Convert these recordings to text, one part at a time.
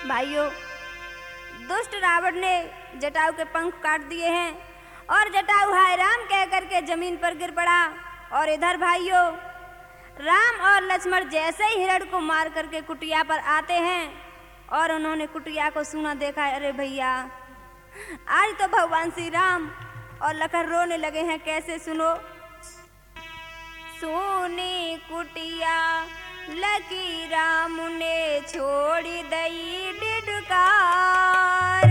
भाइयों, दुष्ट रावण ने जटायु के पंख काट दिए हैं और जटायु हाय राम कह करके जमीन पर गिर पड़ा। और इधर भाइयों, राम और लक्ष्मण जैसे ही हिरण को मार करके कुटिया पर आते हैं और उन्होंने कुटिया को सुना देखा, अरे भैया आज तो भगवान श्री राम और लखन रोने लगे हैं। कैसे सुनो, सोने कुटिया लकी राम ने छोड़ी दई डिडकार,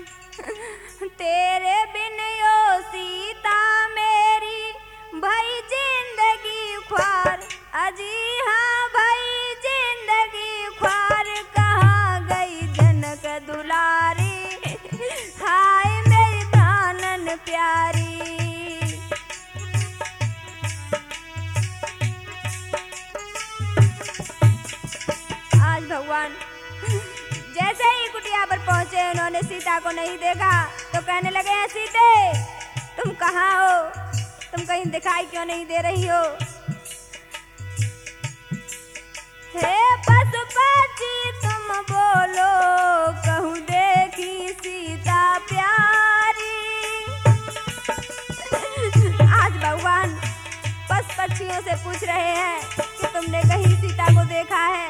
तेरे बिन यो सीता मेरी भाई जिंदगी ख्वार, अजी हाँ भाई जिंदगी ख्वार, कहाँ गई जनक दुलारी, हाय मेरी प्राणन प्यारी। आज भगवान जैसे ही कुटिया पर पहुंचे, उन्होंने सीता को नहीं देखा तो कहने लगे हैं, सीते तुम कहाँ हो, तुम कहीं दिखाई क्यों नहीं दे रही हो। हे पशुपति तुम बोलो, कहूँ देखी सीता प्यारी। आज भगवान पशु पक्षियों से पूछ रहे हैं कि तुमने कहीं सीता को देखा है।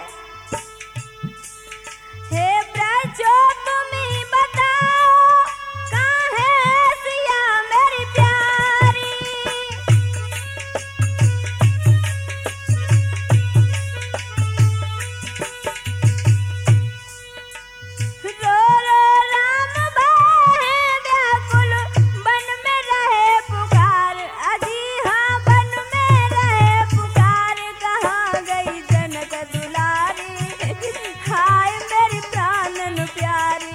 हे प्रजो तुम ही बताओ, कहाँ है सिया मेरी प्यारी। रो रो राम भाई व्याकुल, वन में रहे पुकार, अजी हाँ वन में रहे पुकार, कहाँ गई जनक दुलारी, हाय मेरी प्राणन प्यारी।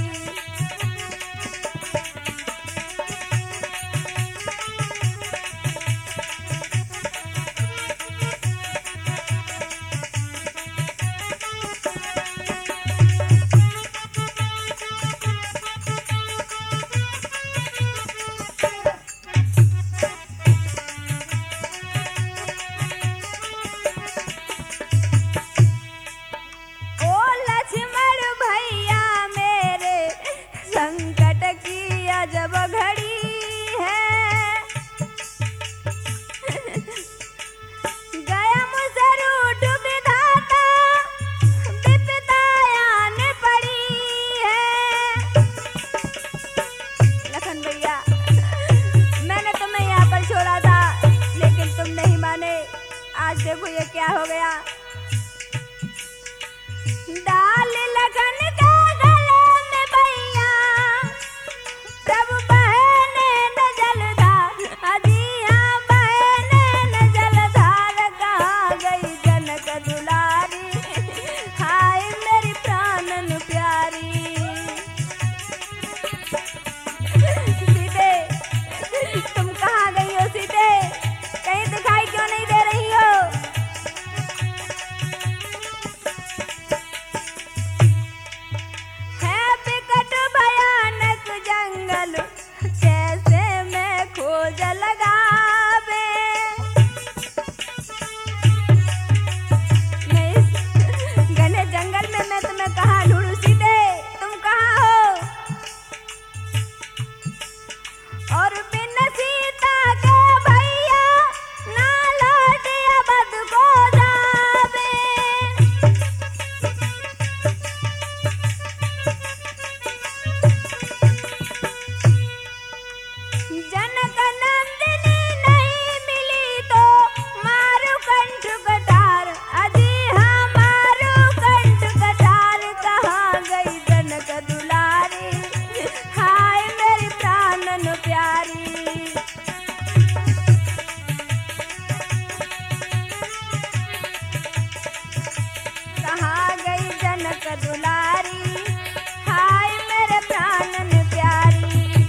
ओ लक्ष्मण भैया मेरे, संकट की अजब घड़ी है, गया मुझसे रूठ विधाता, विपदा आन पड़ी है। लखन भैया, मैंने तुम्हें यहाँ पर छोड़ा था लेकिन तुम नहीं माने, आज देखो ये क्या हो गया। डाल लगन के गले में भैया, प्रभु बहने न जलधार, अजी हाँ बहने न जलधार, कहाँ गई जनक दुलारी, हाय मेरी प्राणन प्यारी। सीते तुम कहाँ गई हो, सीते कहीं दिखाई क्यों नहीं दे रही हो। है विकट भयानक जंगल, कैसे मैं खोज लगावे, मैं इस घने जंगल में मैं तुम्हें कहाँ ढूंढूं। सीते तुम कहाँ हो, और बिन सीता के भैया ना लौट अवध को जावे। जनक नंदिनी नहीं मिली तो मारू कंठ कटार, अजी हाँ मारू कंठ कटार, कहाँ गई जनक दुलारी, हाय मेरी प्राणन प्यारी। कहाँ गई जनक दुलारी, हाय मेरे प्राणन प्यारी।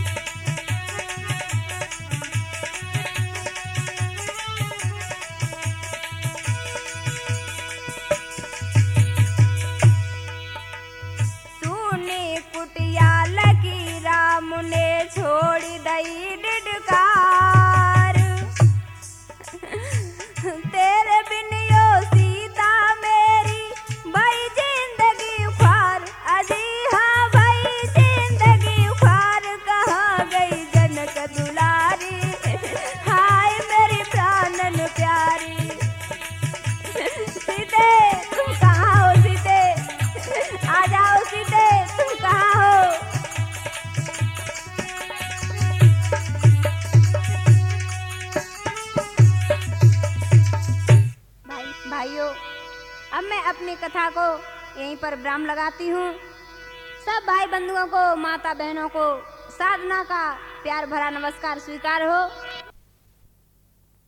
सुनी कुटिया लकी राम ने छोड़ी दई डिडकार, तेरे बिन यो सीता मेरी भाई जिंदगी ख्वार, अजी की कथा को यहीं पर विराम लगाती हूँ। सब भाई बंधुओं को, माता बहनों को साधना का प्यार भरा नमस्कार स्वीकार हो।